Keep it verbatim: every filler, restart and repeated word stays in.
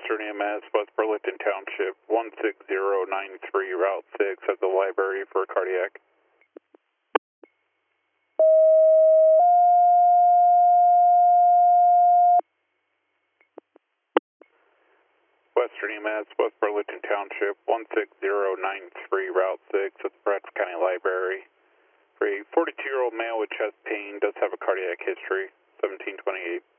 Western E M S, West Burlington Township, one six zero nine three, Route six at the library for cardiac. Western E M S, West Burlington Township, one six zero nine three, Route six at the Bradford County Library. For a forty-two-year-old male with chest pain, does have a cardiac history, seventeen twenty-eight.